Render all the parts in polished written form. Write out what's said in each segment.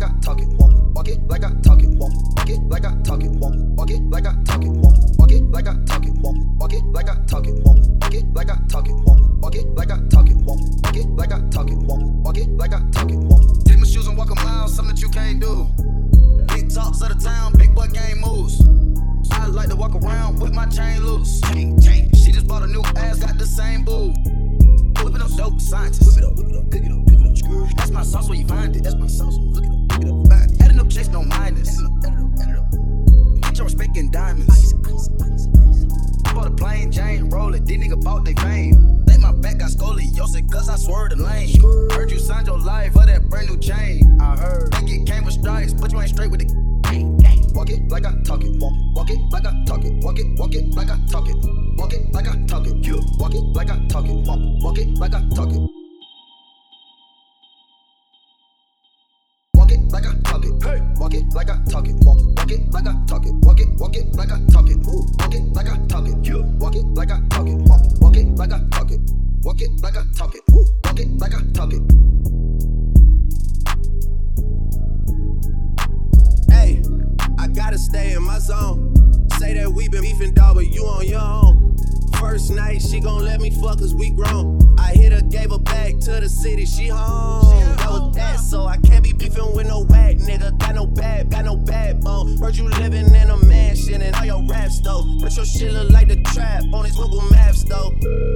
I talk it, walk it like I talk it, walk it like I talk it, walk it like I talk it, walk it like I talk it, walk it like I talk it, walk it like I talk it, walk it like I talk it, walk it like I talk it, walk it like I talk it, take my shoes and walk a mile, something that you can't do. Big talks of the town, big boy game moves. I like to walk around with my chain loose. She just bought a new ass, got the same boo. Whip it up, dope scientist. Whip it up, pick it up, pick it up. That's my sauce where you find it. That's my sauce. Look it up, pick it up. Adding up checks, no minus. Add it up. Get your respect in diamonds. I bought a plain Jane, roll it. These niggas bought they fame. Let my back got scoliosis, cause I swerved the lane. Heard you signed your life for that brand new chain. I heard. Think it came with stripes, but you ain't straight with the walk it like I talk it, walk it like I talk it, walk it like I talk it, walk it like I talk it, walk it like I talk it, walk it like I talk it, walk it like I talk it, hey, walk it like I talk it, walk it like I talk it, walk it like I talk it, walk it like I talk it, walk it like I talk it, walk it like I talk it, walk it like I talk it, walk it like I talk it. Hey, I gotta stay in my zone. Say that we been beefing, dog, but you on your own. First night, she gon' let me fuck cause we grown. I hit her, gave her back to the city, she home. That was that, so I can't be beefing with no whack nigga. Got no backbone. Heard you living in a mansion and all your raps though. But your shit look like the trap on these Google Maps though.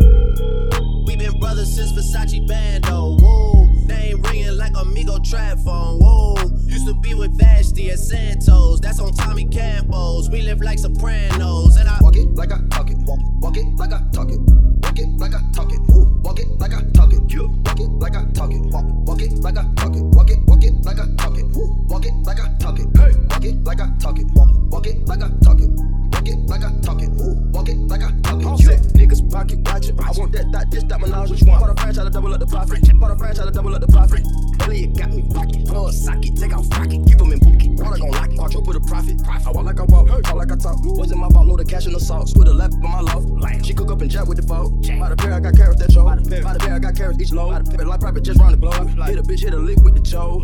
We been brothers since Versace Bando. Whoa, name ringing like Amigo trap phone. Whoa, used to be with Vashti at Santos. That's on Tommy Campos. We live like Sopranos. And I walk it like I talk it, walk it like I talk it, walk it like I talk it, walk it like I talk it, walk it like I talk it, walk it like I talk it, walk it like I talk it, walk it like I talk it, hey, walk it like I talk it, walk it like I talk it, walk it like I talk it, walk it like I talk it. All set, niggas pocket watching. I want that, this, that menage. Which one? Bought a franchise to double up the profit. Bought a franchise to double up the profit. Elliot got me rocket. Plug socket, take off rocket. Keep them in bookie. Water gon' lock it. Quadruple the profit. I walk like I walk, talk like I talk. Was in my vault, load of cash in the sauce. With a lap on my loft. She cook up and jet with the boat. By the pair, I got carrots that yo. By the pair, I got carrots each load. Like private just round the globe. Hit a bitch, hit a lick with the Joe.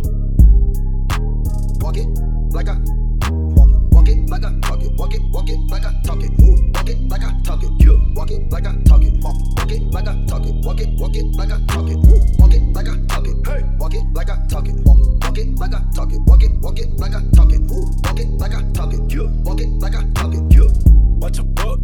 Walk it like I walk it like I talk it, walk it like I talk it, walk it like I talk it, walk it like I talk it, walk it like I talk it, walk it like I talk it, walk it like I talk it, hey, walk it like I talk it, walk it like I talk it, walk it like I talk it, walk it like I talk it, walk it like I talk it. Watch a buck.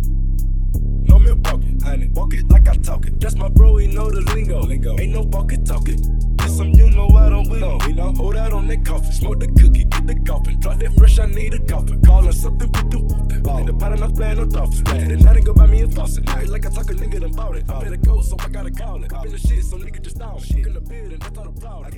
No me walking, honey. Walk it like I talk it. That's my bro, he know the lingo. Ain't no walking talking. This some you know I don't we know. Hold out on that coffin. Smoke the cookie, get the coffin. Drop that fresh, I need a coffin. Callin' something with the whoopin'. In the pot, I'm not playing no dolphin. And now they go buy me a faucet. Now like I talk a nigga done bought it. I better go, so I gotta call it. I been the shit, so nigga just down. Shit in the building, that's all the problem.